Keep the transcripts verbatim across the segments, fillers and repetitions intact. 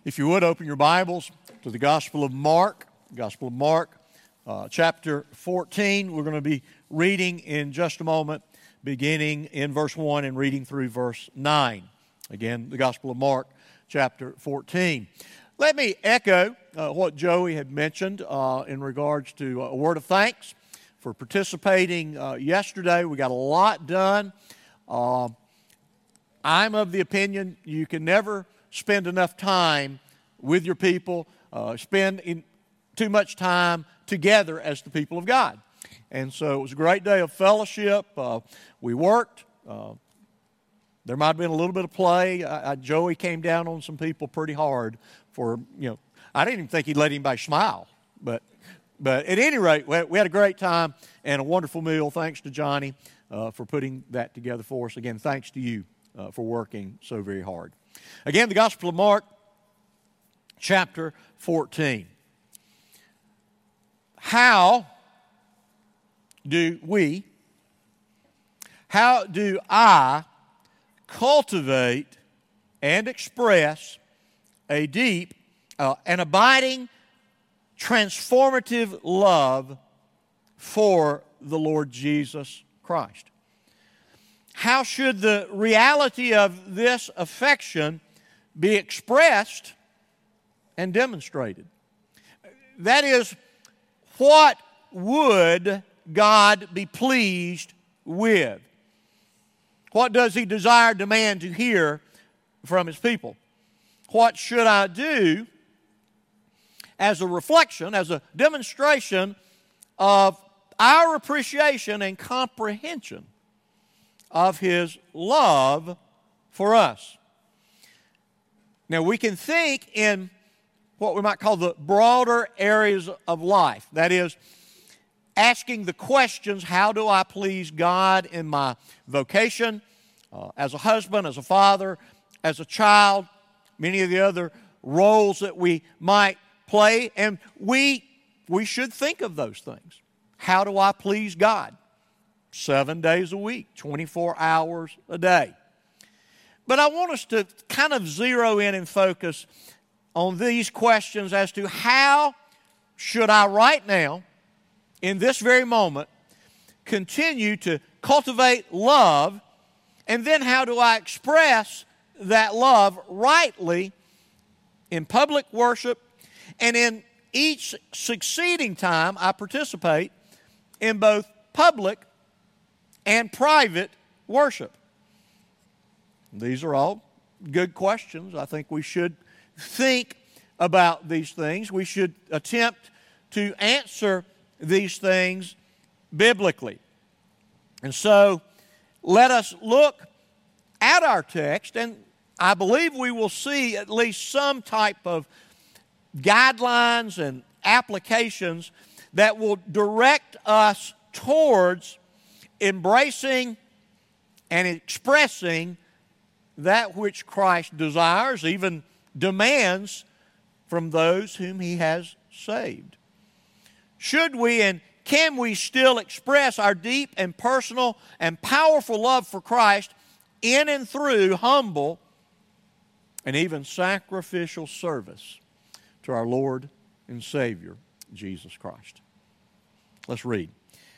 If you would, open your Bibles to the Gospel of Mark, Gospel of Mark, uh, chapter fourteen. We're going to be reading in just a moment, beginning in verse one and reading through verse nine. Again, the Gospel of Mark, chapter fourteen. Let me echo uh, what Joey had mentioned uh, in regards to a word of thanks for participating uh, yesterday. We got a lot done. Uh, I'm of the opinion you can never spend enough time with your people, uh, spend in too much time together as the people of God. And so it was a great day of fellowship. Uh, we worked. Uh, there might have been a little bit of play. I, I, Joey came down on some people pretty hard for, you know, I didn't even think he'd let anybody smile. But but at any rate, we had, we had a great time and a wonderful meal. Thanks to Johnny uh, for putting that together for us. Again, thanks to you uh, for working so very hard. Again, the Gospel of Mark, chapter fourteen. How do we, how do I cultivate and express a deep uh, and abiding transformative love for the Lord Jesus Christ? How should the reality of this affection be expressed and demonstrated? That is, what would God be pleased with? What does He desire, demand to hear from His people? What should I do as a reflection, as a demonstration of our appreciation and comprehension of His love for us? Now, we can think in what we might call the broader areas of life. That is, asking the questions, how do I please God in my vocation, uh, as a husband, as a father, as a child, many of the other roles that we might play. And we, we should think of those things. How do I please God? Seven days a week, twenty-four hours a day. But I want us to kind of zero in and focus on these questions as to how should I right now, in this very moment, continue to cultivate love, and then how do I express that love rightly in public worship and in each succeeding time I participate in both public and private worship? These are all good questions. I think we should think about these things. We should attempt to answer these things biblically. And so let us look at our text, and I believe we will see at least some type of guidelines and applications that will direct us towards embracing and expressing that which Christ desires, even demands from those whom He has saved. Should we and can we still express our deep and personal and powerful love for Christ in and through humble and even sacrificial service to our Lord and Savior, Jesus Christ? Let's read.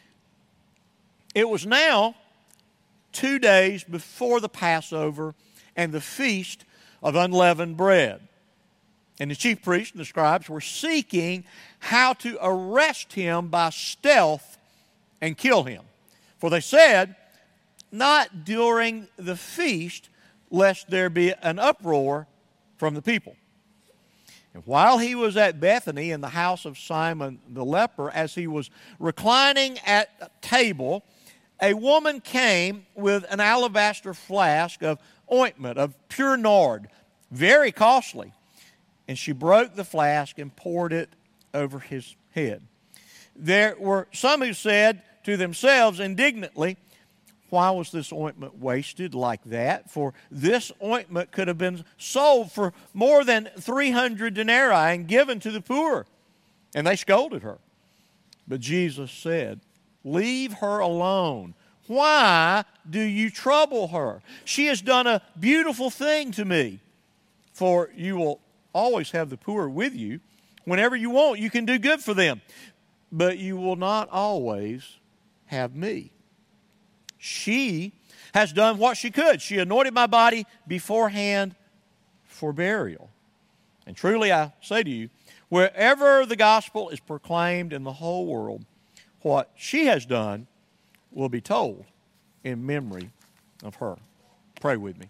It was now two days before the Passover and the feast of unleavened bread. And the chief priests and the scribes were seeking how to arrest Him by stealth and kill Him. For they said, not during the feast, lest there be an uproar from the people. And while He was at Bethany in the house of Simon the leper, as He was reclining at a table, a woman came with an alabaster flask of ointment of pure nard, very costly. And she broke the flask and poured it over His head. There were some who said to themselves indignantly, why was this ointment wasted like that? For this ointment could have been sold for more than three hundred denarii and given to the poor. And they scolded her. But Jesus said, leave her alone. Why do you trouble her? She has done a beautiful thing to me. For you will always have the poor with you. Whenever you want, you can do good for them. But you will not always have me. She has done what she could. She anointed my body beforehand for burial. And truly I say to you, wherever the gospel is proclaimed in the whole world, what she has done will be told in memory of her. Pray with me.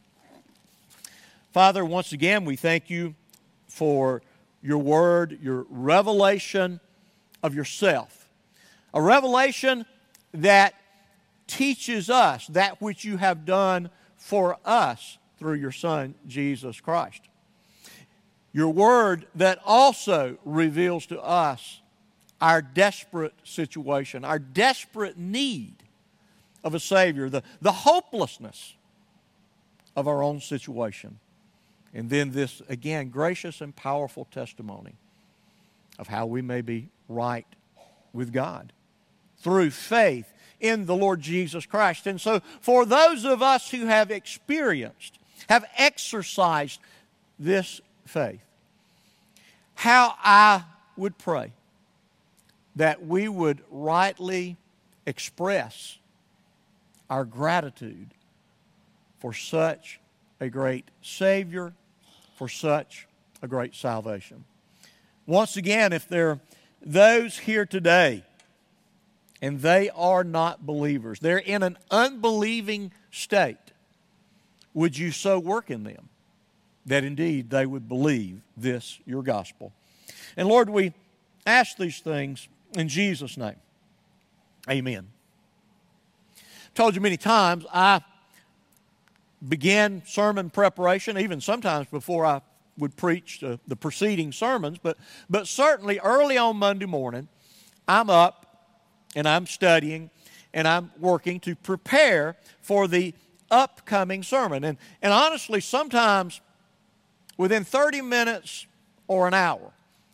Father, once again, we thank you for your word, your revelation of yourself. A revelation that teaches us that which you have done for us through your Son, Jesus Christ. Your word that also reveals to us our desperate situation, our desperate need of a Savior, the, the hopelessness of our own situation. And then this, again, gracious and powerful testimony of how we may be right with God through faith in the Lord Jesus Christ. And so for those of us who have experienced, have exercised this faith, how I would pray that we would rightly express our gratitude for such a great Savior, for such a great salvation. Once again, if there are those here today and they are not believers, they're in an unbelieving state, would you so work in them that indeed they would believe this, your gospel? And Lord, we ask these things in Jesus' name. Amen. I've told you many times, I begin sermon preparation, even sometimes before I would preach uh, the preceding sermons, but, but certainly early on Monday morning, I'm up and I'm studying and I'm working to prepare for the upcoming sermon. And, and honestly, sometimes within thirty minutes or an hour,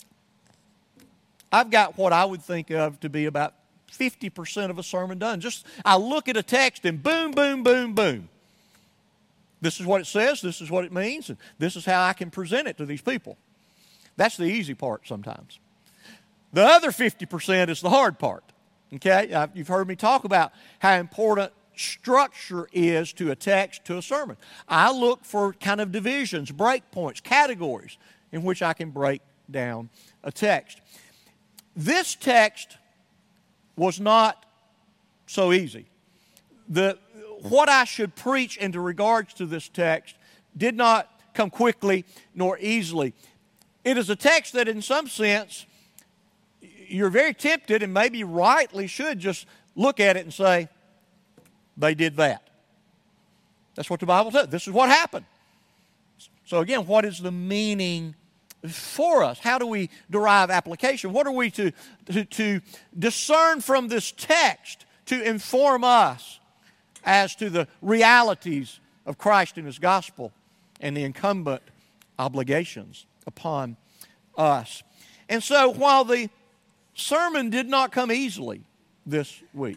I've got what I would think of to be about fifty percent of a sermon done. Just, I look at a text and boom, boom, boom, boom. This is what it says, this is what it means, and this is how I can present it to these people. That's the easy part sometimes. The other fifty percent is the hard part. Okay? You've heard me talk about how important structure is to a text, to a sermon. I look for kind of divisions, break points, categories in which I can break down a text. This text was not so easy. The, what I should preach in regards to this text did not come quickly nor easily. It is a text that in some sense you're very tempted and maybe rightly should just look at it and say, they did that. That's what the Bible says. This is what happened. So again, what is the meaning for us? How do we derive application? What are we to, to, to discern from this text to inform us as to the realities of Christ and His gospel and the incumbent obligations upon us? And so while the sermon did not come easily this week,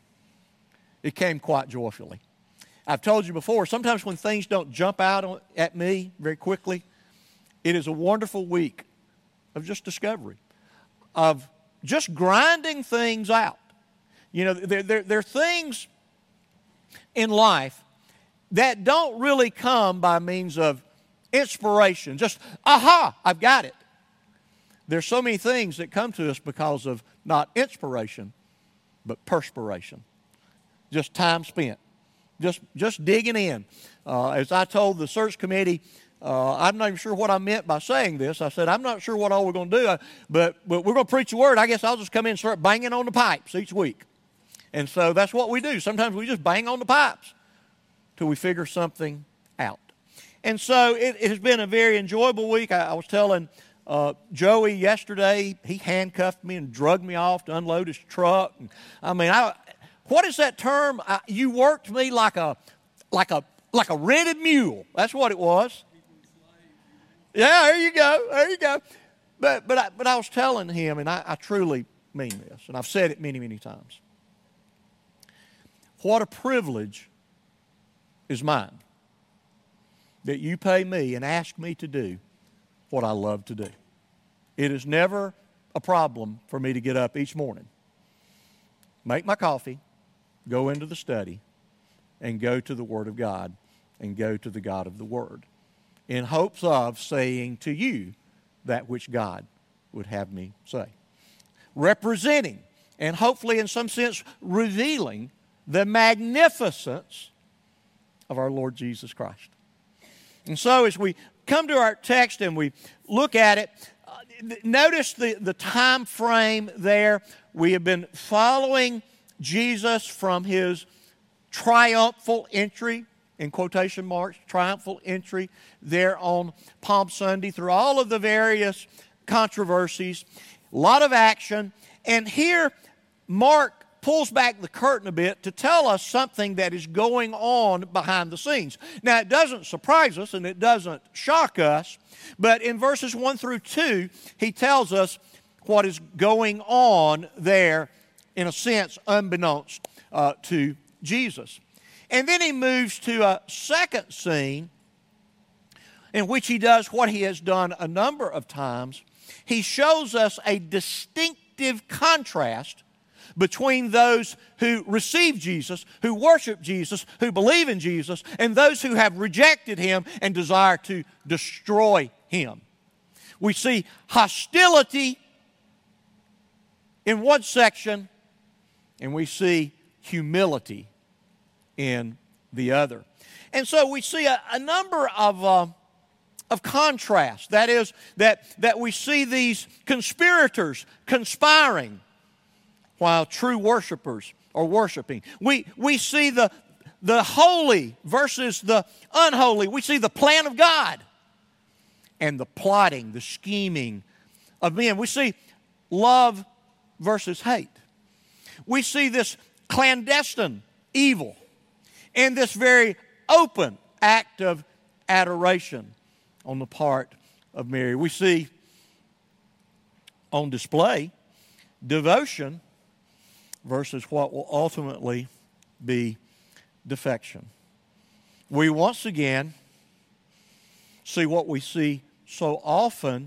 it came quite joyfully. I've told you before, sometimes when things don't jump out at me very quickly, it is a wonderful week of just discovery, of just grinding things out. You know, there, there, there are things in life that don't really come by means of inspiration. Just, aha, I've got it. There's so many things that come to us because of not inspiration, but perspiration. Just time spent. Just, just digging in. Uh, as I told the search committee, uh, I'm not even sure what I meant by saying this. I said, I'm not sure what all we're going to do, but, but we're going to preach the Word. I guess I'll just come in and start banging on the pipes each week. And so that's what we do. Sometimes we just bang on the pipes till we figure something out. And so it, it has been a very enjoyable week. I, I was telling uh, Joey yesterday, he handcuffed me and drugged me off to unload his truck. And, I mean, I, what is that term? I, you worked me like a, like a, like a rented mule. That's what it was. Yeah, there you go. There you go. But but I, but I was telling him, and I, I truly mean this, and I've said it many, many times. What a privilege is mine that you pay me and ask me to do what I love to do. It is never a problem for me to get up each morning, make my coffee, go into the study, and go to the Word of God and go to the God of the Word in hopes of saying to you that which God would have me say. Representing and hopefully in some sense revealing the magnificence of our Lord Jesus Christ. And so as we come to our text and we look at it, uh, notice the, the time frame there. We have been following Jesus from His triumphal entry, in quotation marks, triumphal entry there on Palm Sunday through all of the various controversies, a lot of action. And here Mark pulls back the curtain a bit to tell us something that is going on behind the scenes. Now, it doesn't surprise us and it doesn't shock us, but in verses one through two, he tells us what is going on there, in a sense, unbeknownst uh, to Jesus. And then he moves to a second scene in which he does what he has done a number of times. He shows us a distinctive contrast between those who receive Jesus, who worship Jesus, who believe in Jesus, and those who have rejected Him and desire to destroy Him. We see hostility in one section, and we see humility in the other. And so we see a, a number of, uh, of contrasts. That is, that, that we see these conspirators conspiring while true worshipers are worshiping. We, we see the, the holy versus the unholy. We see the plan of God and the plotting, the scheming of men. We see love versus hate. We see this clandestine evil and this very open act of adoration on the part of Mary. We see on display devotion versus what will ultimately be defection. We once again see what we see so often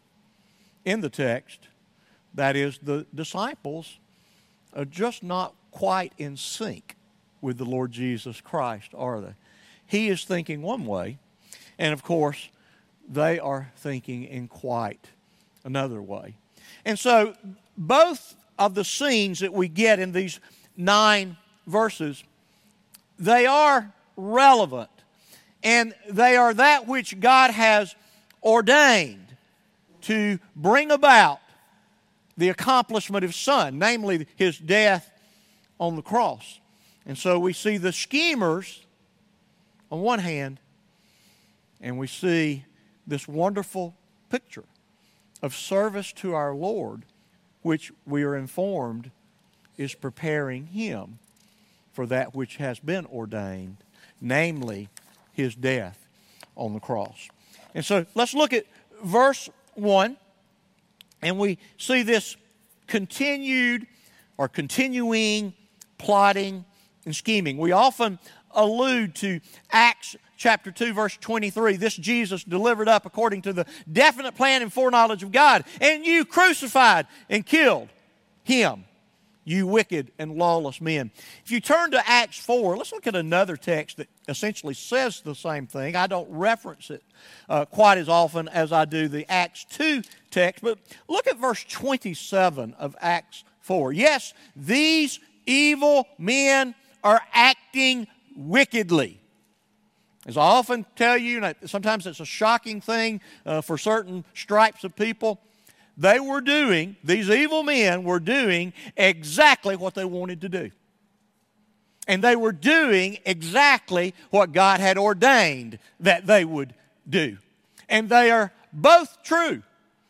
in the text, that is, the disciples are just not quite in sync with the Lord Jesus Christ, are they? He is thinking one way, and of course, they are thinking in quite another way. And so, both of the scenes that we get in these nine verses, they are relevant, and they are that which God has ordained to bring about the accomplishment of His Son, namely His death on the cross. And so we see the schemers on one hand, and we see this wonderful picture of service to our Lord, which we are informed is preparing Him for that which has been ordained, namely His death on the cross. And so let's look at verse one, and we see this continued or continuing plotting and scheming. We often allude to Acts chapter two, verse twenty-three. This Jesus delivered up according to the definite plan and foreknowledge of God, and you crucified and killed Him, you wicked and lawless men. If you turn to Acts four, let's look at another text that essentially says the same thing. I don't reference it uh, quite as often as I do the Acts two text, but look at verse twenty-seven of Acts four. Yes, these evil men are acting wickedly. As I often tell you, and sometimes it's a shocking thing uh, for certain stripes of people, they were doing, these evil men were doing exactly what they wanted to do. And they were doing exactly what God had ordained that they would do. And they are both true.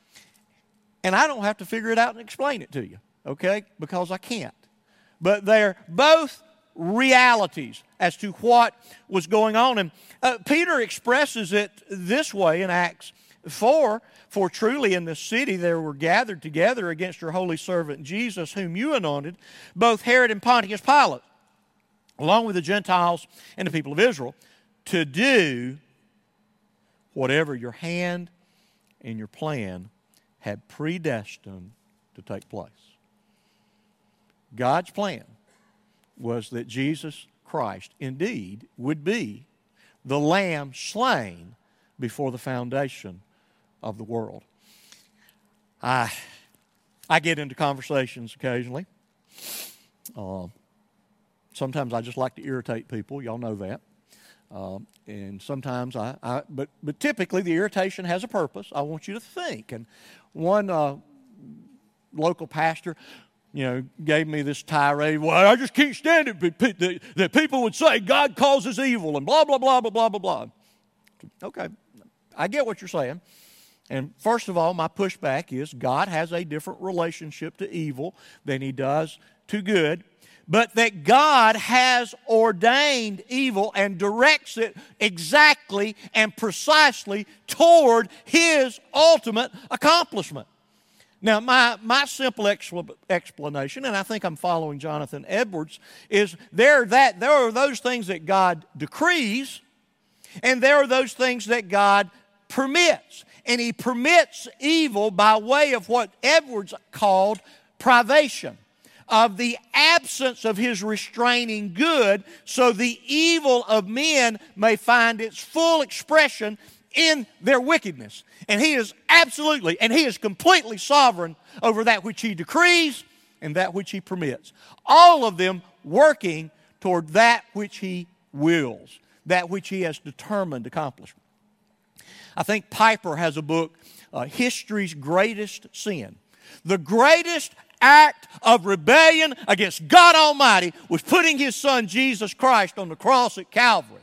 And I don't have to figure it out and explain it to you, okay? Because I can't. But they're both realities as to what was going on. And uh, Peter expresses it this way in Acts four, for truly in this city there were gathered together against your holy servant Jesus, whom you anointed, both Herod and Pontius Pilate, along with the Gentiles and the people of Israel, to do whatever your hand and your plan had predestined to take place. God's plan was that Jesus Christ indeed would be the Lamb slain before the foundation of the world. I, I get into conversations occasionally. Uh, sometimes I just like to irritate people. Y'all know that. Um, and sometimes I, I but, but typically the irritation has a purpose. I want you to think. And one uh, local pastor, you know, gave me this tirade. Well, I just can't stand it that people would say God causes evil and blah, blah, blah, blah, blah, blah, blah. Okay, I get what you're saying. And first of all, my pushback is God has a different relationship to evil than He does to good, but that God has ordained evil and directs it exactly and precisely toward His ultimate accomplishment. Now, my, my simple expl- explanation, and I think I'm following Jonathan Edwards, is there, that, there are those things that God decrees, and there are those things that God permits. And He permits evil by way of what Edwards called privation, of the absence of His restraining good, so the evil of men may find its full expression in their wickedness. And He is absolutely, and He is completely sovereign over that which He decrees and that which He permits. All of them working toward that which He wills, that which He has determined accomplishment. I think Piper has a book, uh, History's Greatest Sin. The greatest act of rebellion against God Almighty was putting His Son Jesus Christ on the cross at Calvary.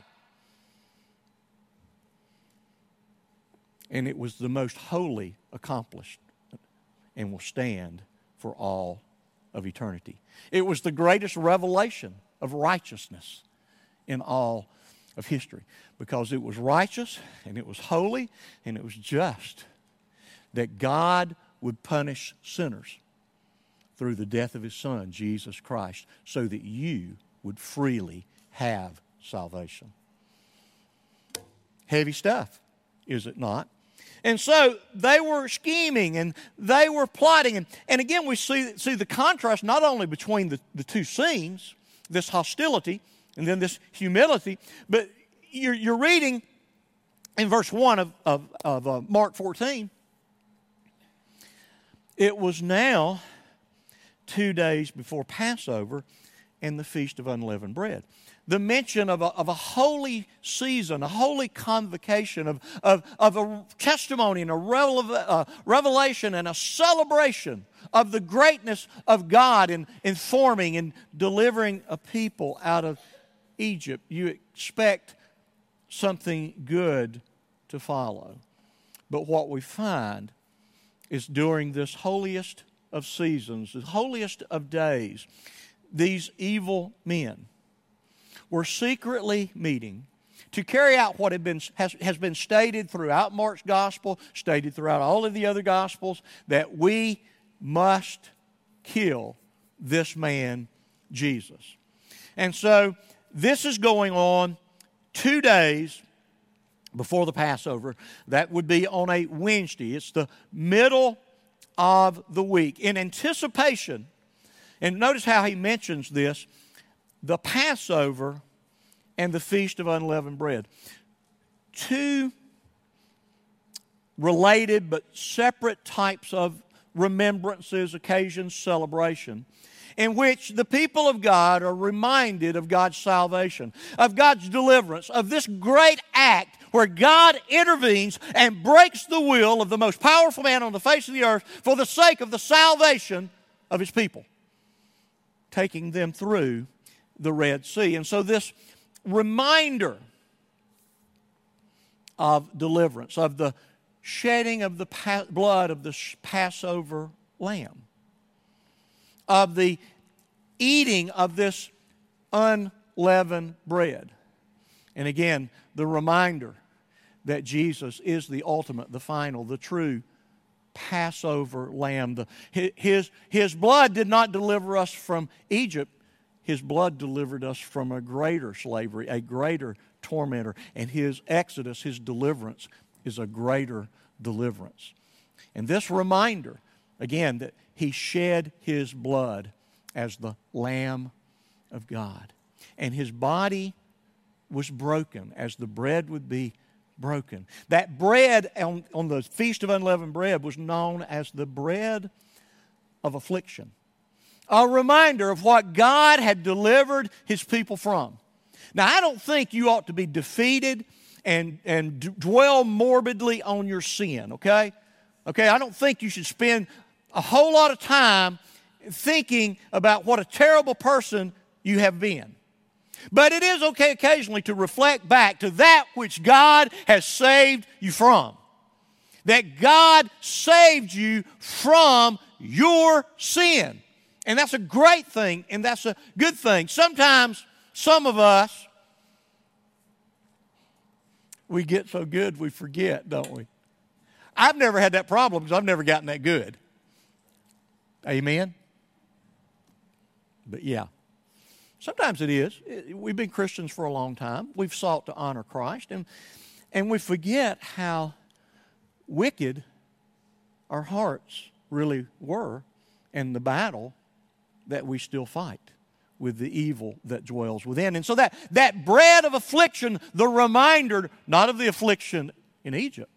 And it was the most holy accomplished and will stand for all of eternity. It was the greatest revelation of righteousness in all of history, because it was righteous and it was holy and it was just that God would punish sinners through the death of His Son, Jesus Christ, so that you would freely have salvation. Heavy stuff, is it not? And so they were scheming and they were plotting. And, and again, we see, see the contrast not only between the, the two scenes, this hostility and then this humility, but you're, you're reading in verse one of, of, of uh, Mark fourteen. It was now two days before Passover and the Feast of Unleavened Bread. The mention of a, of a holy season, a holy convocation, of, of, of a testimony and a revel, uh, revelation and a celebration of the greatness of God in, in forming and delivering a people out of Egypt. You expect something good to follow. But what we find is during this holiest of seasons, the holiest of days, these evil men were secretly meeting to carry out what had been, has, has been stated throughout Mark's gospel, stated throughout all of the other gospels, that we must kill this man, Jesus. And so this is going on two days before the Passover. That would be on a Wednesday. It's the middle of the week. In anticipation, and notice how he mentions this, the Passover and the Feast of Unleavened Bread. Two related but separate types of remembrances, occasions, celebration, in which the people of God are reminded of God's salvation, of God's deliverance, of this great act where God intervenes and breaks the will of the most powerful man on the face of the earth for the sake of the salvation of His people, taking them through the Red Sea. And so this reminder of deliverance, of the shedding of the pa- blood of the Passover lamb, of the eating of this unleavened bread. And again, the reminder that Jesus is the ultimate, the final, the true Passover lamb. The, his, his blood did not deliver us from Egypt. His blood delivered us from a greater slavery, a greater tormentor. And His exodus, His deliverance, is a greater deliverance. And this reminder, again, that He shed His blood as the Lamb of God. And His body was broken as the bread would be broken. That bread on, on the Feast of Unleavened Bread was known as the bread of affliction. A reminder of what God had delivered His people from. Now, I don't think you ought to be defeated and, and dwell morbidly on your sin, okay? Okay, I don't think you should spend a whole lot of time thinking about what a terrible person you have been. But it is okay occasionally to reflect back to that which God has saved you from. That God saved you from your sin. And that's a great thing, and that's a good thing. Sometimes, some of us, we get so good we forget, don't we? I've never had that problem because I've never gotten that good. Amen? But yeah. Sometimes it is. We've been Christians for a long time. We've sought to honor Christ. And, and we forget how wicked our hearts really were and the battle that we still fight with the evil that dwells within. And so that, that bread of affliction, the reminder, not of the affliction in Egypt,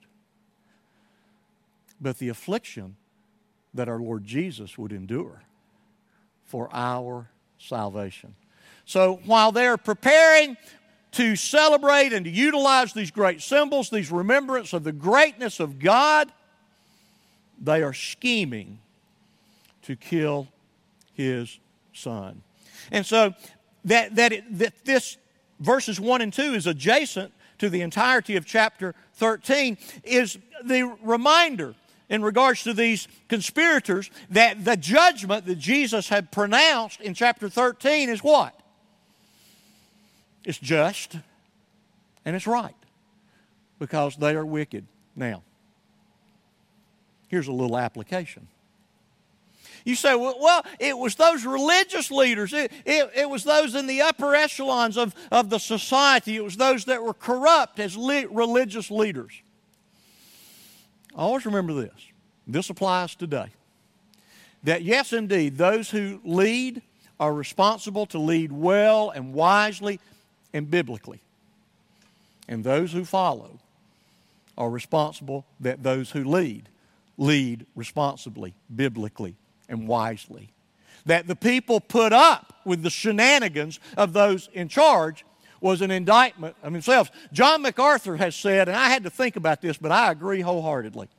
but the affliction that our Lord Jesus would endure for our salvation. So while they're preparing to celebrate and to utilize these great symbols, these remembrance of the greatness of God, they are scheming to kill His Son. And so that, that, it, that this verses one and two is adjacent to the entirety of chapter thirteen is the reminder in regards to these conspirators that the judgment that Jesus had pronounced in chapter thirteen is what? It's just and it's right because they are wicked. Now, here's a little application. You say, well, well it was those religious leaders. It, it, it was those in the upper echelons of, of the society. It was those that were corrupt as le- religious leaders. Always remember this. This applies today. That yes, indeed, those who lead are responsible to lead well and wisely and biblically. And those who follow are responsible that those who lead, lead responsibly, biblically, and wisely. That the people put up with the shenanigans of those in charge was an indictment of themselves. John MacArthur has said, and I had to think about this, but I agree wholeheartedly,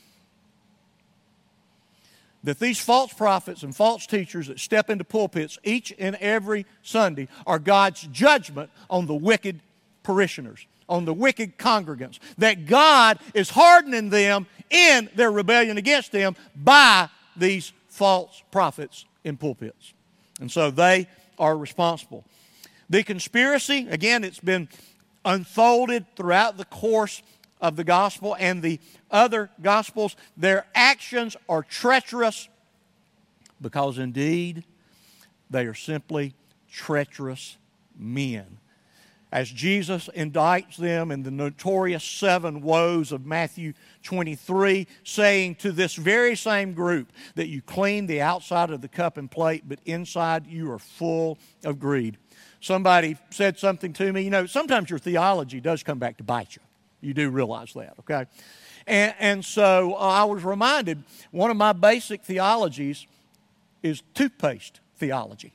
that these false prophets and false teachers that step into pulpits each and every Sunday are God's judgment on the wicked parishioners, on the wicked congregants. That God is hardening them in their rebellion against Him by these false prophets in pulpits. And so they are responsible. The conspiracy, again, it's been unfolded throughout the course of the gospel and the other gospels. Their actions are treacherous because indeed they are simply treacherous men. As Jesus indicts them in the notorious seven woes of Matthew twenty-three, saying to this very same group that you clean the outside of the cup and plate, but inside you are full of greed. Somebody said something to me, you know, sometimes your theology does come back to bite you. You do realize that, okay? And, and so uh, I was reminded, one of my basic theologies is toothpaste theology.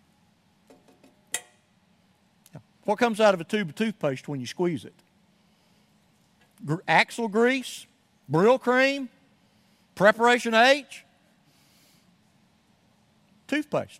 What comes out of a tube of toothpaste when you squeeze it? Gr- axle grease, Brill cream, preparation H, toothpaste.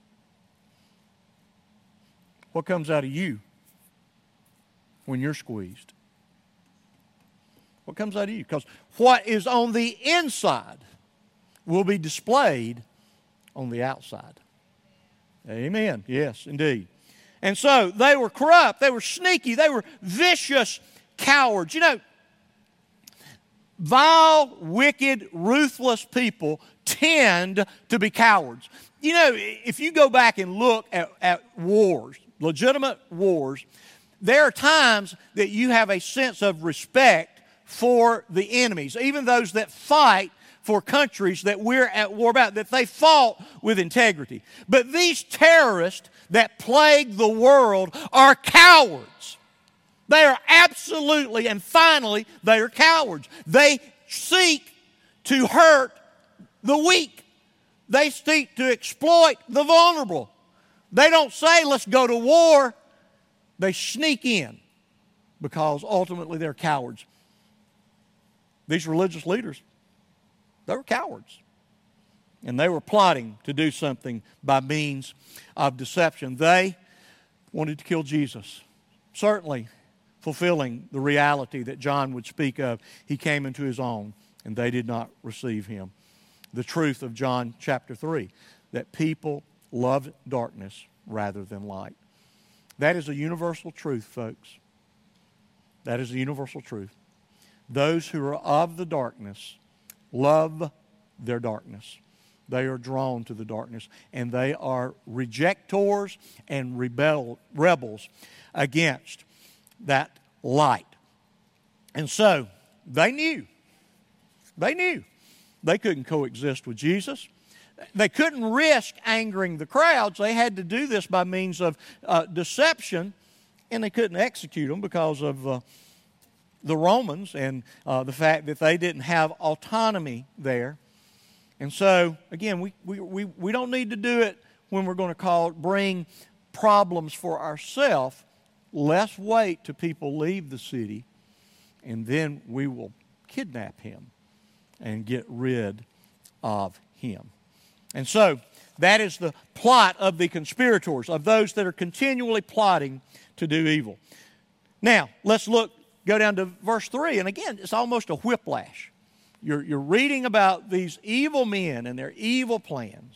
What comes out of you when you're squeezed? What comes out of you? Because what is on the inside will be displayed on the outside. Amen. Yes, indeed. And so they were corrupt, they were sneaky, they were vicious cowards. You know, vile, wicked, ruthless people tend to be cowards. You know, if you go back and look at, at wars, legitimate wars, there are times that you have a sense of respect for the enemies, even those that fight for countries that we're at war about, that they fought with integrity. But these terrorists that plague the world are cowards. They are absolutely and finally, they are cowards. They seek to hurt the weak. They seek to exploit the vulnerable. They don't say, let's go to war. They sneak in because ultimately they're cowards. These religious leaders, they were cowards. And they were plotting to do something by means of deception. They wanted to kill Jesus. Certainly fulfilling the reality that John would speak of. He came into his own, and they did not receive him. The truth of John chapter three, that people loved darkness rather than light. That is a universal truth, folks. That is a universal truth. Those who are of the darkness love their darkness. They are drawn to the darkness, and they are rejectors and rebel, rebels against that light. And so, they knew. They knew they couldn't coexist with Jesus. They couldn't risk angering the crowds. They had to do this by means of uh, deception, and they couldn't execute them because of uh, the Romans and uh, the fact that they didn't have autonomy there. And so, again, we, we, we, we don't need to do it when we're going to call bring problems for ourselves. Let's wait till people leave the city, and then we will kidnap him and get rid of him. And so, that is the plot of the conspirators, of those that are continually plotting to do evil. Now, let's look, go down to verse three, and again, it's almost a whiplash. You're, you're reading about these evil men and their evil plans.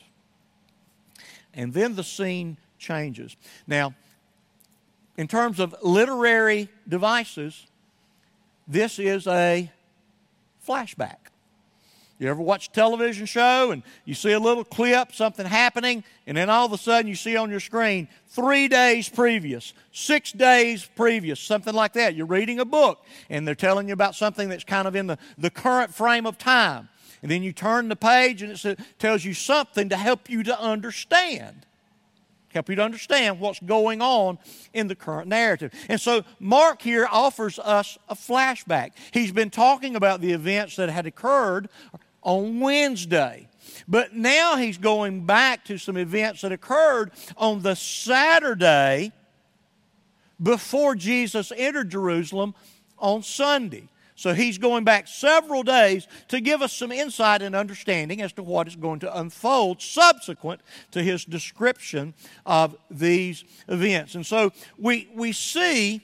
And then the scene changes. Now, in terms of literary devices, this is a flashback. You ever watch a television show and you see a little clip, something happening, and then all of a sudden you see on your screen three days previous, six days previous, something like that. You're reading a book and they're telling you about something that's kind of in the, the current frame of time. And then you turn the page and it tells you something to help you to understand. Help you to understand what's going on in the current narrative. And so Mark here offers us a flashback. He's been talking about the events that had occurred on Wednesday. But now he's going back to some events that occurred on the Saturday before Jesus entered Jerusalem on Sunday. So he's going back several days to give us some insight and understanding as to what is going to unfold subsequent to his description of these events. And so we, we see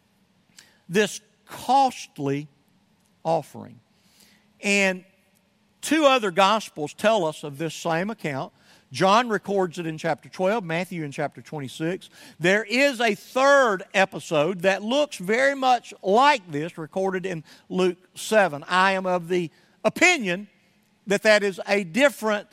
this costly offering. And two other Gospels tell us of this same account. John records it in chapter twelve, Matthew in chapter twenty-six. There is a third episode that looks very much like this, recorded in Luke seven. I am of the opinion that that is a different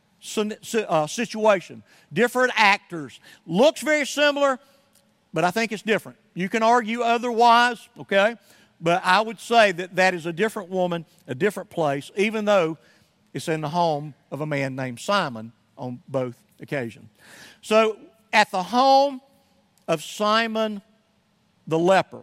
situation, different actors. Looks very similar, but I think it's different. You can argue otherwise, okay? But I would say that that is a different woman, a different place, even though it's in the home of a man named Simon on both occasions. So, at the home of Simon the leper,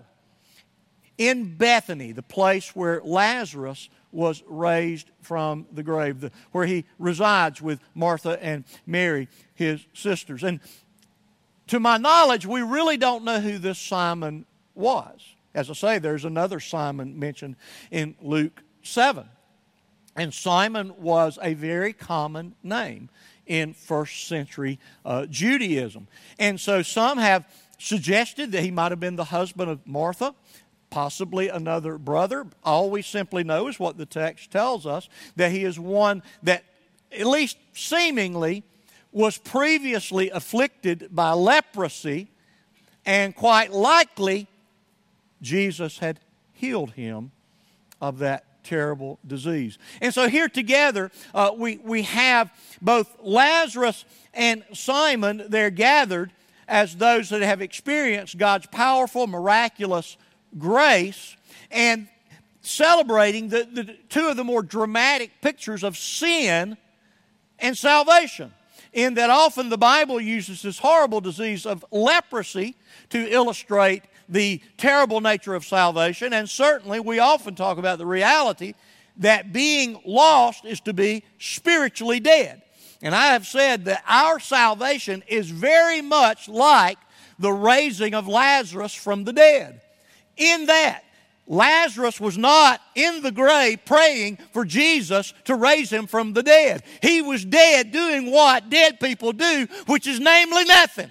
in Bethany, the place where Lazarus was raised from the grave, the, where he resides with Martha and Mary, his sisters. And to my knowledge, we really don't know who this Simon was. As I say, there's another Simon mentioned in Luke seven. And Simon was a very common name in first century uh, Judaism. And so some have suggested that he might have been the husband of Martha, possibly another brother. All we simply know is what the text tells us, that he is one that, at least seemingly, was previously afflicted by leprosy, and quite likely Jesus had healed him of that terrible disease. And so here together uh, we, we have both Lazarus and Simon. They're gathered as those that have experienced God's powerful, miraculous grace. And celebrating the, the two of the more dramatic pictures of sin and salvation, in that often the Bible uses this horrible disease of leprosy to illustrate the terrible nature of salvation, and certainly we often talk about the reality that being lost is to be spiritually dead. And I have said that our salvation is very much like the raising of Lazarus from the dead, in that Lazarus was not in the grave praying for Jesus to raise him from the dead. He was dead doing what dead people do, which is namely nothing.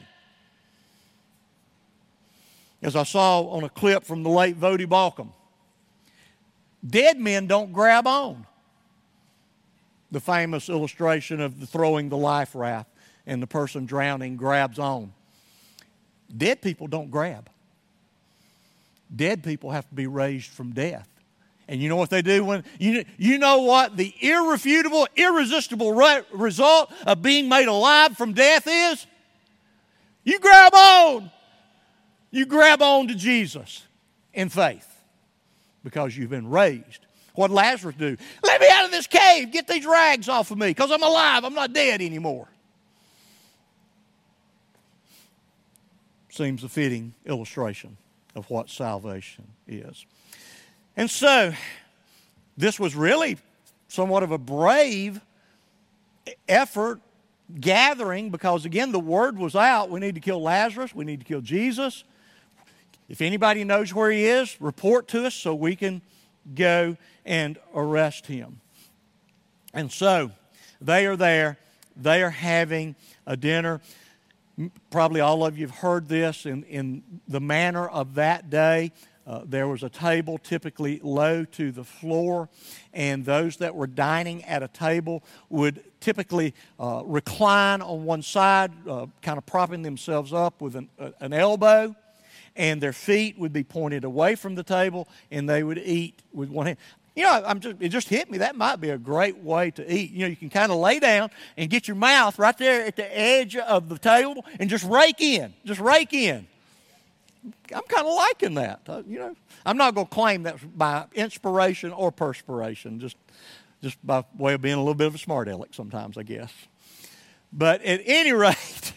As I saw on a clip from the late Vody Balcom, dead men don't grab on. The famous illustration of the throwing the life raft and the person drowning grabs on. Dead people don't grab. Dead people have to be raised from death. And you know what they do when you you know what the irrefutable, irresistible re- result of being made alive from death is? You grab on. You grab on to Jesus in faith because you've been raised. What did Lazarus do? Let me out of this cave. Get these rags off of me because I'm alive. I'm not dead anymore. Seems a fitting illustration of what salvation is. And so, this was really somewhat of a brave effort, gathering, because again, the word was out. We need to kill Lazarus. We need to kill Jesus. If anybody knows where he is, report to us so we can go and arrest him. And so, they are there. They are having a dinner. Probably all of you have heard this in, in the manner of that day. Uh, there was a table typically low to the floor, and those that were dining at a table would typically uh, recline on one side, uh, kind of propping themselves up with an, uh, an elbow, and their feet would be pointed away from the table, and they would eat with one hand. You know, I'm just, it just hit me. That might be a great way to eat. You know, you can kind of lay down and get your mouth right there at the edge of the table and just rake in. Just rake in. I'm kind of liking that. Uh, you know, I'm not going to claim that's by inspiration or perspiration, just, just by way of being a little bit of a smart aleck sometimes, I guess. But at any rate,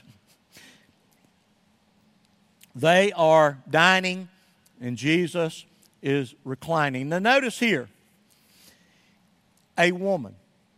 they are dining and Jesus is reclining. Now notice here, a woman.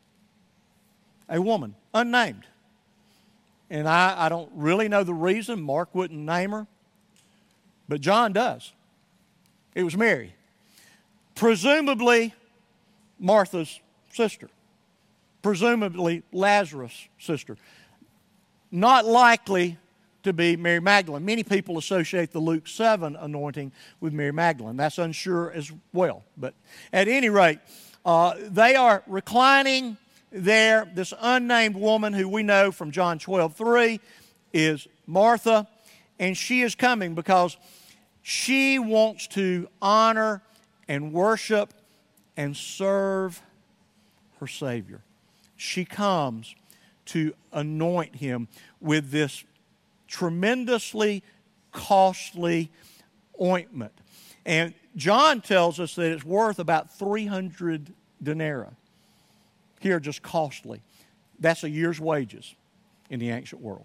A woman, unnamed. And I, I don't really know the reason. Mark wouldn't name her. But John does. It was Mary. Presumably Martha's sister. Presumably Lazarus' sister. Not likely to be Mary Magdalene. Many people associate the Luke seven anointing with Mary Magdalene. That's unsure as well. But at any rate, uh, they are reclining there. This unnamed woman who we know from John twelve three is Martha, and she is coming because she wants to honor and worship and serve her Savior. She comes to anoint him with this tremendously costly ointment. And John tells us that it's worth about three hundred denarii. Here, just costly. That's a year's wages in the ancient world.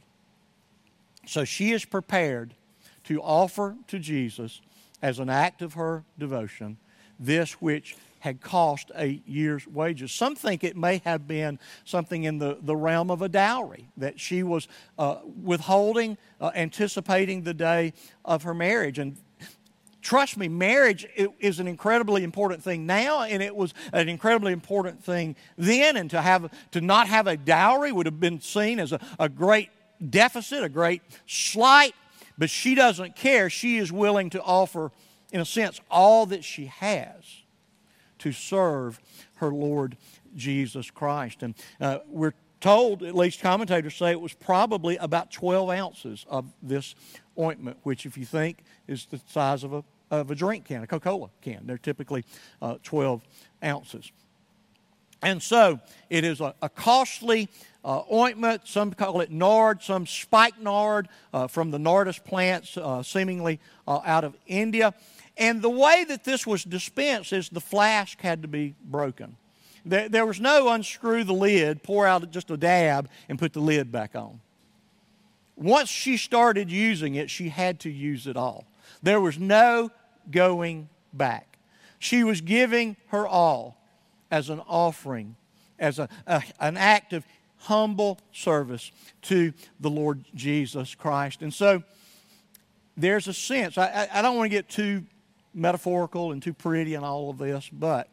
So she is prepared to offer to Jesus, as an act of her devotion, this which had cost a year's wages. Some think it may have been something in the, the realm of a dowry, that she was uh, withholding, uh, anticipating the day of her marriage. And trust me, marriage is an incredibly important thing now, and it was an incredibly important thing then. And to have to not have a dowry would have been seen as a, a great deficit, a great slight. But she doesn't care. She is willing to offer, in a sense, all that she has to serve her Lord Jesus Christ. And uh, we're told, at least commentators say, it was probably about twelve ounces of this ointment, which, if you think, is the size of a, of a drink can, a Coca-Cola can. They're typically uh, twelve ounces. And so it is a, a costly uh, ointment. Some call it nard, some spikenard uh, from the nardus plants, uh, seemingly uh, out of India. And the way that this was dispensed is the flask had to be broken. There, there was no unscrew the lid, pour out just a dab, and put the lid back on. Once she started using it, she had to use it all. There was no going back. She was giving her all as an offering, as a, a, an act of humble service to the Lord Jesus Christ. And so there's a sense, I, I don't want to get too metaphorical and too pretty and all of this, but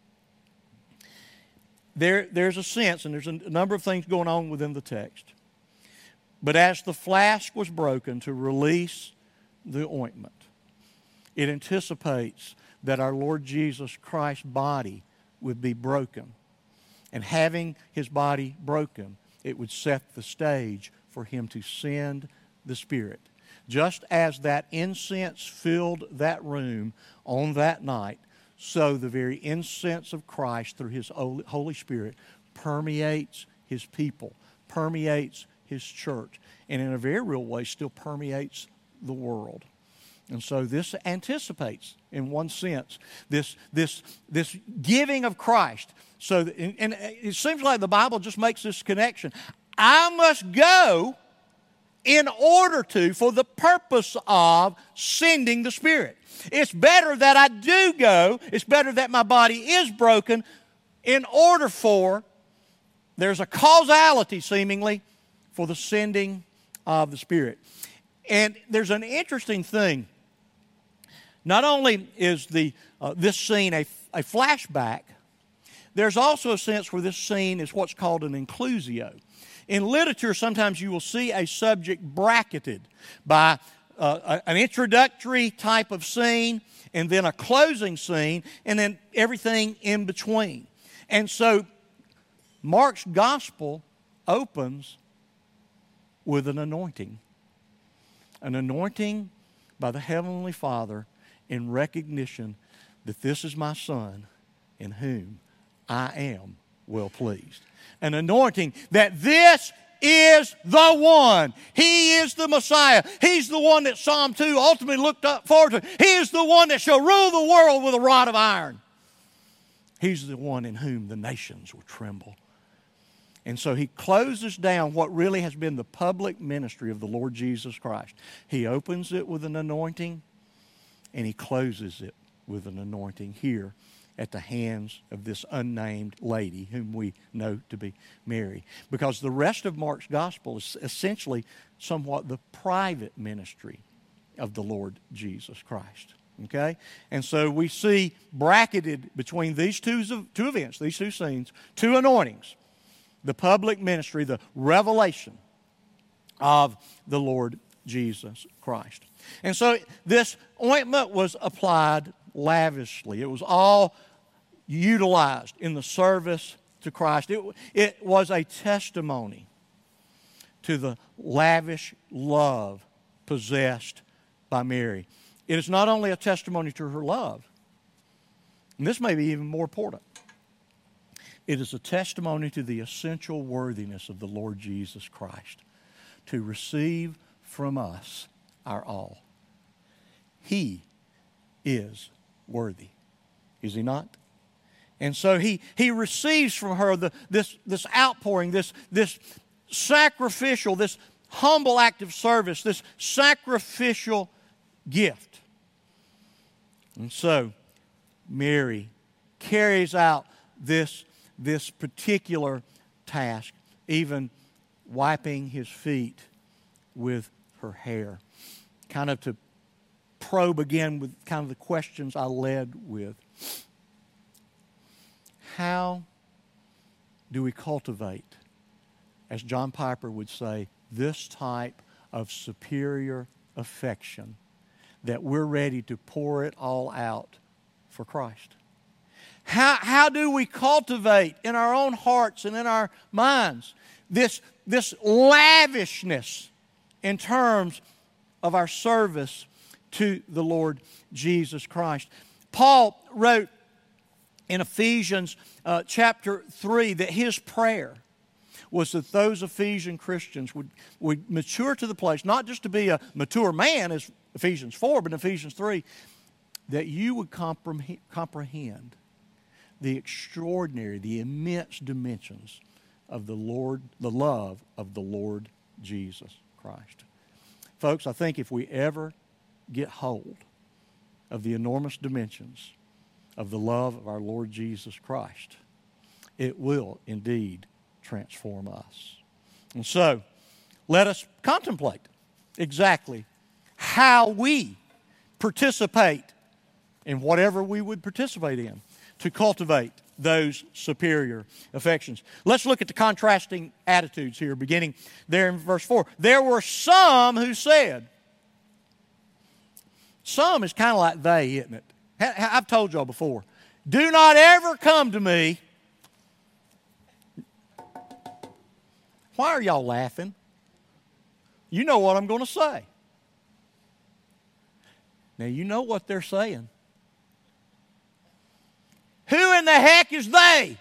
there, there's a sense, and there's a number of things going on within the text. But as the flask was broken to release the ointment, it anticipates that our Lord Jesus Christ's body would be broken. And having His body broken, it would set the stage for Him to send the Spirit. Just as that incense filled that room on that night, so the very incense of Christ through His Holy Spirit permeates His people, permeates His church, and in a very real way still permeates the world. And so this anticipates, in one sense, this, this, this giving of Christ. So, that, and it seems like the Bible just makes this connection. I must go in order to, for the purpose of sending the Spirit. It's better that I do go. It's better that my body is broken in order for, there's a causality seemingly, for the sending of the Spirit. And there's an interesting thing. Not only is the uh, this scene a, a flashback, there's also a sense where this scene is what's called an inclusio. In literature, sometimes you will see a subject bracketed by uh, an introductory type of scene and then a closing scene and then everything in between. And so Mark's gospel opens with an anointing. An anointing by the Heavenly Father in recognition that this is my Son in whom I am well pleased. An anointing that this is the one. He is the Messiah. He's the one that Psalm two ultimately looked up forward to. He is the one that shall rule the world with a rod of iron. He's the one in whom the nations will tremble. And so he closes down what really has been the public ministry of the Lord Jesus Christ. He opens it with an anointing, and he closes it with an anointing here at the hands of this unnamed lady whom we know to be Mary. Because the rest of Mark's gospel is essentially somewhat the private ministry of the Lord Jesus Christ. Okay? And so we see bracketed between these two, two events, these two scenes, two anointings. The public ministry, the revelation of the Lord Jesus Christ. And so this ointment was applied lavishly. It was all utilized in the service to Christ. It, it was a testimony to the lavish love possessed by Mary. It is not only a testimony to her love, and this may be even more important. It is a testimony to the essential worthiness of the Lord Jesus Christ to receive from us our all. He is worthy, is He not? And so he, he receives from her the, this, this outpouring, this, this sacrificial, this humble act of service, this sacrificial gift. And so Mary carries out this this particular task, even wiping His feet with her hair. Kind of to probe again with kind of the questions I led with. How do we cultivate, as John Piper would say, this type of superior affection that we're ready to pour it all out for Christ? How, how do we cultivate in our own hearts and in our minds this, this lavishness in terms of our service to the Lord Jesus Christ? Paul wrote in Ephesians uh, chapter three that his prayer was that those Ephesian Christians would, would mature to the place, not just to be a mature man as Ephesians four, but in Ephesians three, that you would comprehend, comprehend the extraordinary, the immense dimensions of the Lord, the love of the Lord Jesus Christ. Folks, I think if we ever get hold of the enormous dimensions of the love of our Lord Jesus Christ, it will indeed transform us. And so, let us contemplate exactly how we participate in whatever we would participate in to cultivate those superior affections. Let's look at the contrasting attitudes here, beginning there in verse four. There were some who said, some is kind of like they, isn't it? I've told y'all before, do not ever come to me. Why are y'all laughing? You know what I'm going to say. Now, you know what they're saying. Who in the heck is they?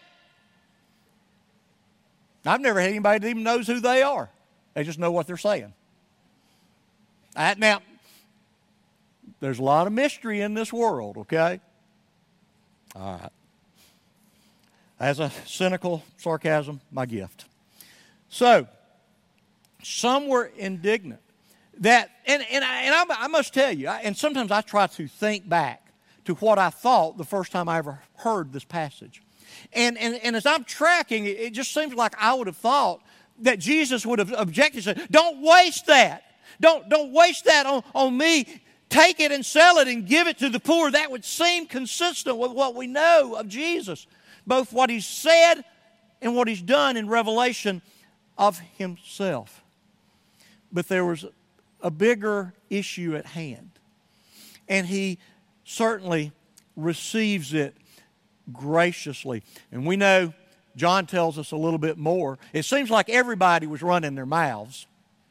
I've never had anybody that even knows who they are. They just know what they're saying. Right, now, there's a lot of mystery in this world, okay? All right. As a cynical sarcasm, my gift. So, some were indignant. That, and, and, I, and I, I must tell you, I, and sometimes I try to think back to what I thought the first time I ever heard this passage. And, and, and as I'm tracking, it, it just seems like I would have thought that Jesus would have objected and said, don't waste that. Don't, don't waste that on, on me. Take it and sell it and give it to the poor. That would seem consistent with what we know of Jesus, both what He's said and what He's done in revelation of Himself. But there was a bigger issue at hand. And He certainly receives it graciously. And we know, John tells us a little bit more. It seems like everybody was running their mouths.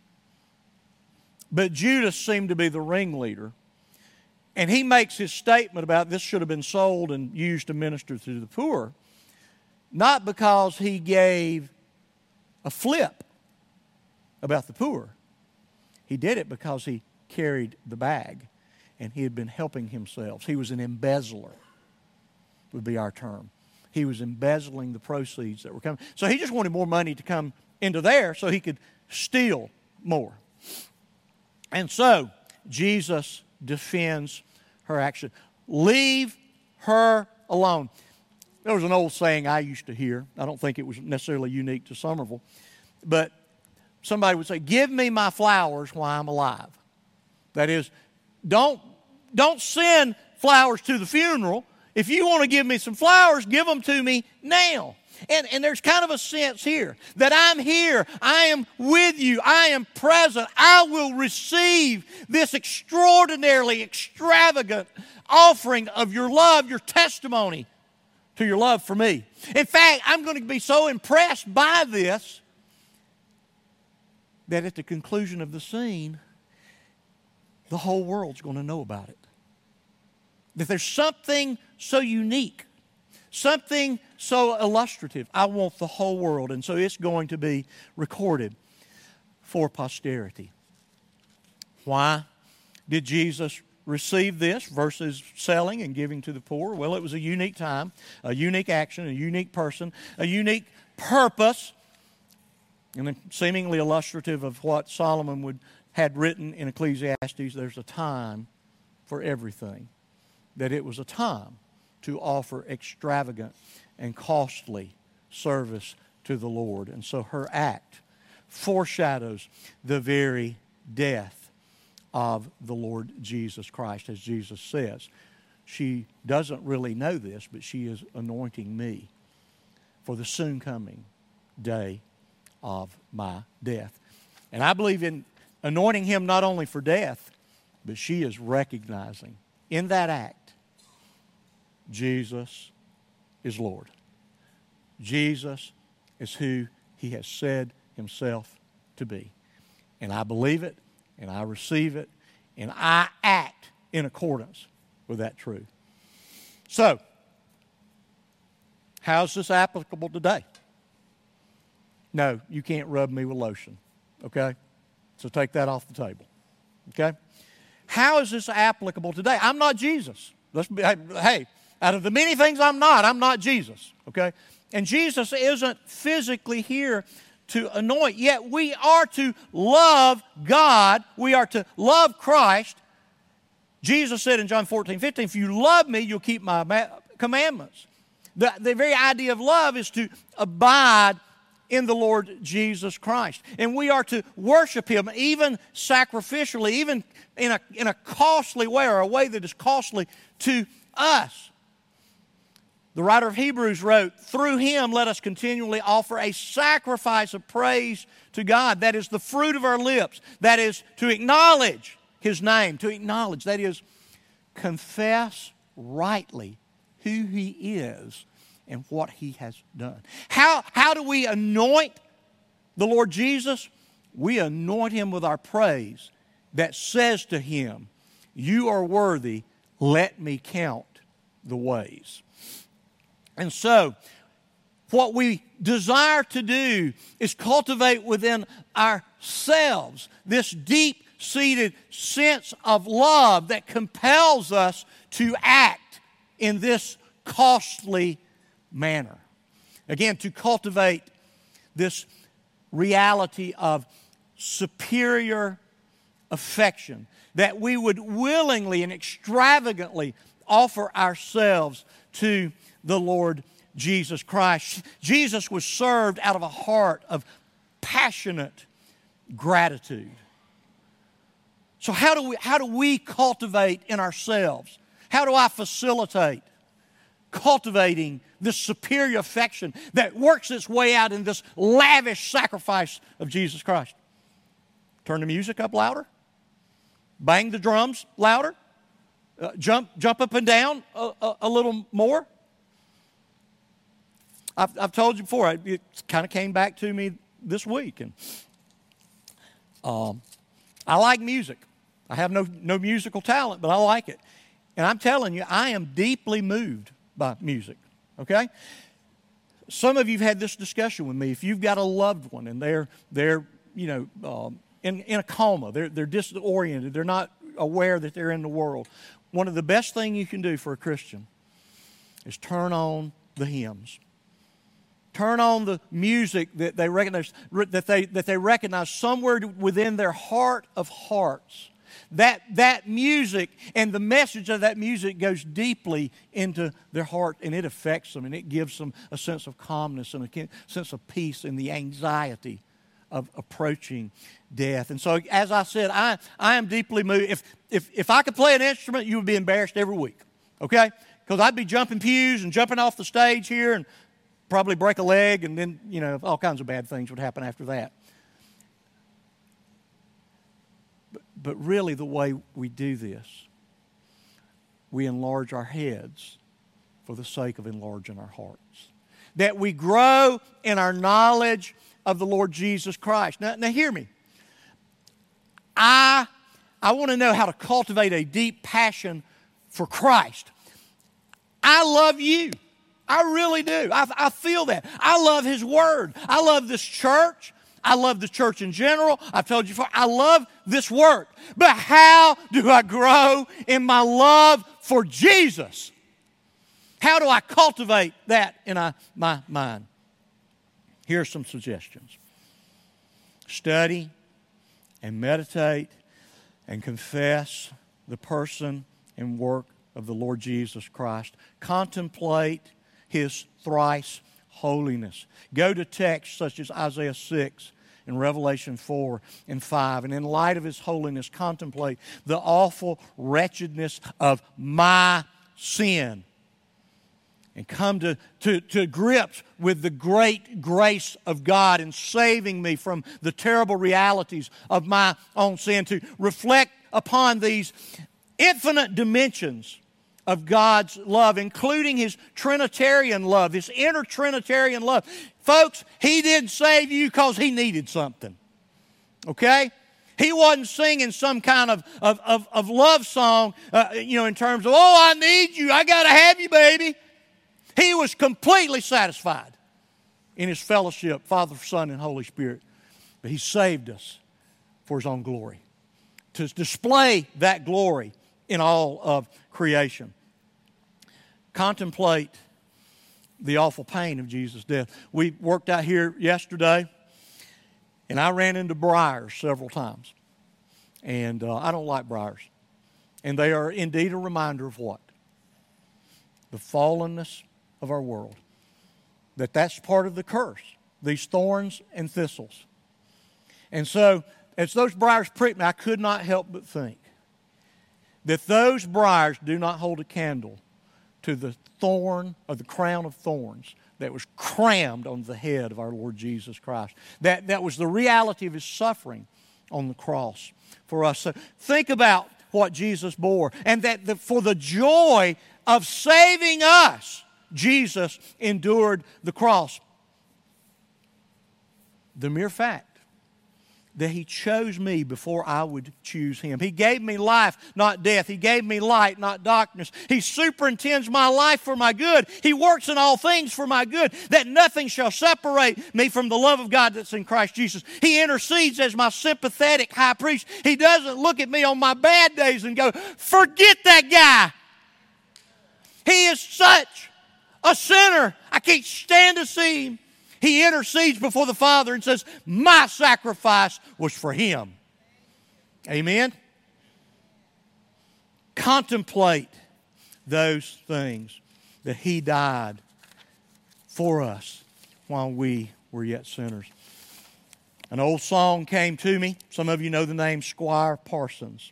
But Judas seemed to be the ringleader. And he makes his statement about this should have been sold and used to minister to the poor, not because he gave a flip about the poor. He did it because he carried the bag and he had been helping himself. He was an embezzler, would be our term. He was embezzling the proceeds that were coming. So he just wanted more money to come into there so he could steal more. And so Jesus defends her action. Leave her alone. There was an old saying I used to hear. I don't think it was necessarily unique to Somerville. But somebody would say, give me my flowers while I'm alive. That is, don't, don't send flowers to the funeral. If you want to give me some flowers, give them to me now. And, and there's kind of a sense here that I'm here. I am with you. I am present. I will receive this extraordinarily extravagant offering of your love, your testimony to your love for me. In fact, I'm going to be so impressed by this that at the conclusion of the scene, the whole world's going to know about it. That there's something so unique, something so illustrative. I want the whole world. And so it's going to be recorded for posterity. Why did Jesus receive this versus selling and giving to the poor? Well, it was a unique time, a unique action, a unique person, a unique purpose, and then seemingly illustrative of what Solomon would had written in Ecclesiastes. There's a time for everything. That it was a time to offer extravagant and costly service to the Lord. And so her act foreshadows the very death of the Lord Jesus Christ, as Jesus says. She doesn't really know this, but she is anointing me for the soon coming day of my death. And I believe in anointing Him not only for death, but she is recognizing in that act Jesus is Lord. Jesus is who He has said Himself to be. And I believe it, and I receive it, and I act in accordance with that truth. So, how's this applicable today? No, you can't rub me with lotion, okay? So take that off the table, okay? How is this applicable today? I'm not Jesus. Let's be, hey, out of the many things I'm not, I'm not Jesus, okay? And Jesus isn't physically here to anoint, yet we are to love God. We are to love Christ. Jesus said in John fourteen fifteen, if you love me, you'll keep my commandments. The, the very idea of love is to abide in the Lord Jesus Christ. And we are to worship Him even sacrificially, even in a, in a costly way, or a way that is costly to us. The writer of Hebrews wrote, through Him let us continually offer a sacrifice of praise to God. That is the fruit of our lips. That is to acknowledge His name. To acknowledge, that is, confess rightly who He is and what He has done. How, how do we anoint the Lord Jesus? We anoint Him with our praise that says to Him, you are worthy, let me count the ways. And so, what we desire to do is cultivate within ourselves this deep-seated sense of love that compels us to act in this costly manner. Again, to cultivate this reality of superior affection, that we would willingly and extravagantly offer ourselves to the Lord Jesus Christ. Jesus was served out of a heart of passionate gratitude. So how do we, how do we cultivate in ourselves? How do I facilitate cultivating this superior affection that works its way out in this lavish sacrifice of Jesus Christ? Turn the music up louder. Bang the drums louder. Uh, jump, jump up and down a, a, a little more. I've, I've told you before, it kind of came back to me this week. And um, I like music. I have no, no musical talent, but I like it. And I'm telling you, I am deeply moved by music, okay? Some of you have had this discussion with me. If you've got a loved one and they're, they're you know, um, in, in a coma, they're, they're disoriented, they're not aware that they're in the world, one of the best things you can do for a Christian is turn on the hymns. Turn on the music that they recognize, that they, that they recognize somewhere within their heart of hearts. That, that music and the message of that music goes deeply into their heart, and it affects them, and it gives them a sense of calmness and a sense of peace in the anxiety of approaching death. And so, as I said, I, I am deeply moved. If, if, if I could play an instrument, you would be embarrassed every week, okay? Because I'd be jumping pews and jumping off the stage here and probably break a leg, and then, you know, all kinds of bad things would happen after that. But, but really, the way we do this, we enlarge our heads for the sake of enlarging our hearts. That we grow in our knowledge of the Lord Jesus Christ. Now, now hear me. I, I want to know how to cultivate a deep passion for Christ. I love you. I really do. I, I feel that. I love His Word. I love this church. I love the church in general. I've told you before, I love this work. But how do I grow in my love for Jesus? How do I cultivate that in my mind? Here are some suggestions. Study and meditate and confess the person and work of the Lord Jesus Christ. Contemplate His thrice holiness. Go to texts such as Isaiah six and Revelation four and five. And in light of His holiness, contemplate the awful wretchedness of my sin. And come to, to, to grips with the great grace of God in saving me from the terrible realities of my own sin. To reflect upon these infinite dimensions of God's love, including His Trinitarian love, His inner Trinitarian love. Folks, He didn't save you because He needed something. Okay? He wasn't singing some kind of, of, of, of love song, uh, you know, in terms of, oh, I need you, I got to have you, baby. He was completely satisfied in His fellowship, Father, Son, and Holy Spirit. But He saved us for His own glory, to display that glory in all of creation. contemplate the awful pain of Jesus' death. We worked out here yesterday, and I ran into briars several times. And uh, I don't like briars. And they are indeed a reminder of what? The fallenness of our world. That that's part of the curse. These thorns and thistles. And so, as those briars pricked me, I could not help but think that those briars do not hold a candle to the thorn or the crown of thorns that was crammed on the head of our Lord Jesus Christ. That, that was the reality of His suffering on the cross for us. So think about what Jesus bore, and that the, for the joy of saving us, Jesus endured the cross. The mere fact that He chose me before I would choose Him. He gave me life, not death. He gave me light, not darkness. He superintends my life for my good. He works in all things for my good, that nothing shall separate me from the love of God that's in Christ Jesus. He intercedes as my sympathetic high priest. He doesn't look at me on my bad days and go, forget that guy. He is such a sinner. I can't stand to see him. He intercedes before the Father and says, my sacrifice was for him. Amen? Contemplate those things, that He died for us while we were yet sinners. An old song came to me. Some of you know the name Squire Parsons.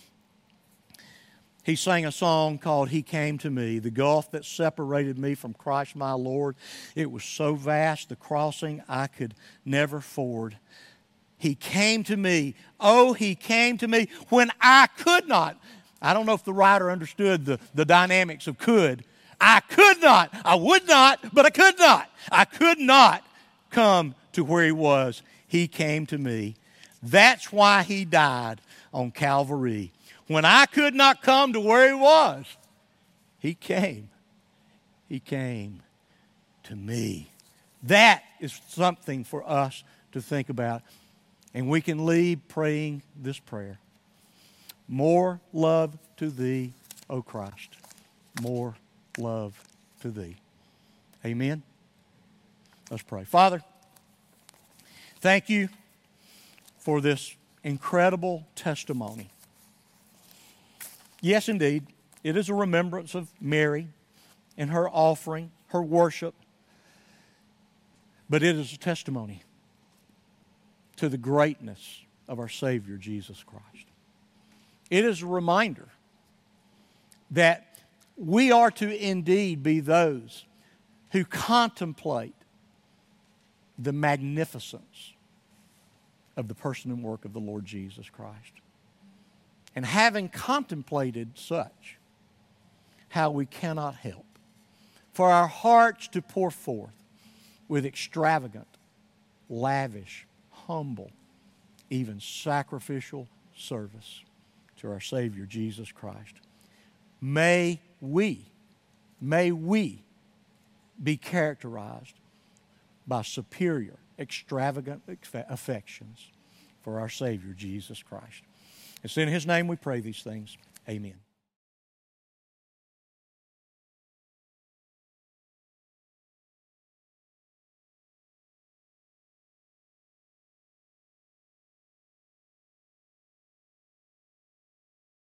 He sang a song called He Came to Me. The gulf that separated me from Christ my Lord, it was so vast, the crossing I could never ford. He came to me. Oh, He came to me when I could not. I don't know if the writer understood the, the dynamics of could. I could not. I would not, but I could not. I could not come to where He was. He came to me. That's why He died on Calvary. When I could not come to where He was, He came. He came to me. That is something for us to think about. And we can leave praying this prayer. More love to Thee, O Christ. More love to Thee. Amen. Let's pray. Father, thank You for this incredible testimony. Yes, indeed, it is a remembrance of Mary and her offering, her worship. But it is a testimony to the greatness of our Savior, Jesus Christ. It is a reminder that we are to indeed be those who contemplate the magnificence of the person and work of the Lord Jesus Christ. And having contemplated such, how we cannot help for our hearts to pour forth with extravagant, lavish, humble, even sacrificial service to our Savior, Jesus Christ. May we, may we be characterized by superior, extravagant affections for our Savior, Jesus Christ. It's in His name we pray these things. Amen.